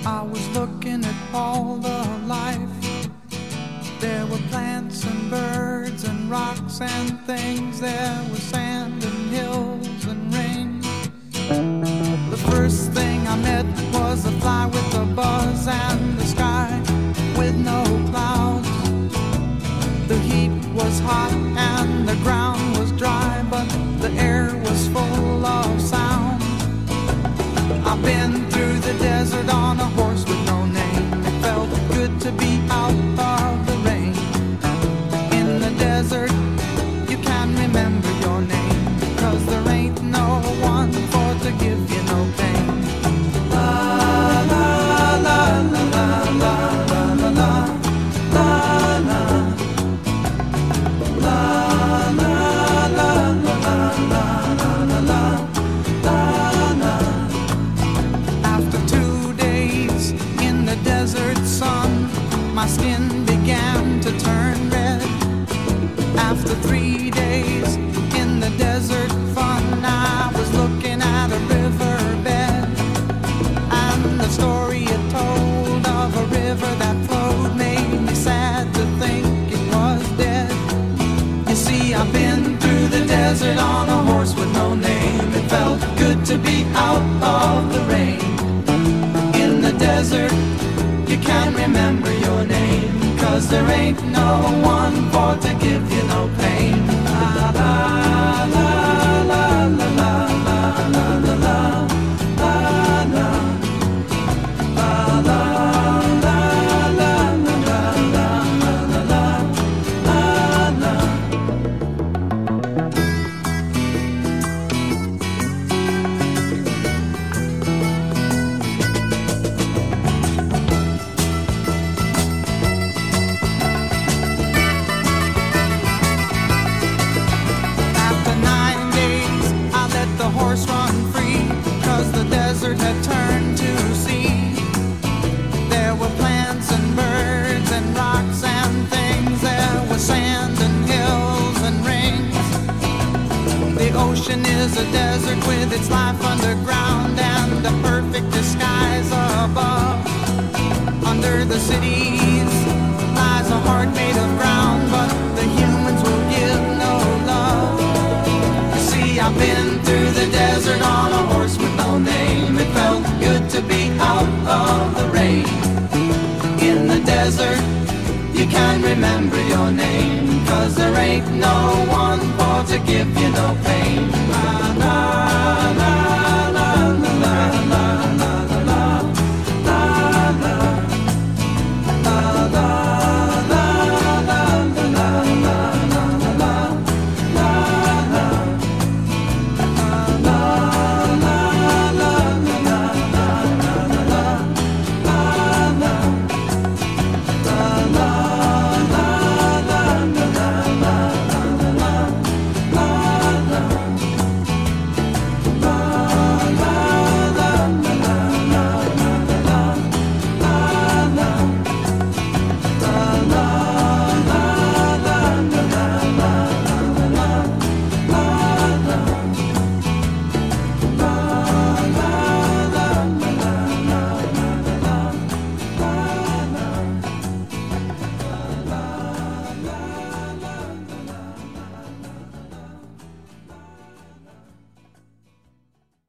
I was looking at all the life. There were plants and birds and rocks and things. There was sand and hills and rain. The first thing I met was a fly with a buzz and the sky with no clouds. The heat was hot and the ground was dry, but the air was full of sound. I've been through the desert on a horse with no name. It felt good to be out of the rain. In the desert, you can remember your name, 'cause there ain't no one for to give you no pain. La la la la la la la la la la la la la la la la la. After 2 days in the desert sun, my skin began to turn red. After 3 days in the desert fun, I was looking at a riverbed, and the story it told of a river that flowed made me sad to think it was dead. You see, I've been through the desert on a horse with no name. It felt good to be out of the rain. In the desert, you can't remember your name, 'cause there ain't no one for to give you no pain. La la la la la la la la la la la la la la la la la. After 9 days, I let the horse run free, 'cause the desert had turned to sea. There were plants and birds and rocks and things. There was sand and hills and rings. The ocean is a desert with its life underground and a perfect disguise above. Under the cities lies a heart made of ground, but the humans will give no love. You see, I've been through the desert on a horse with no name. It felt good to be out of the rain. In the desert, you can't remember your name, 'cause there ain't no one for to give you no pain.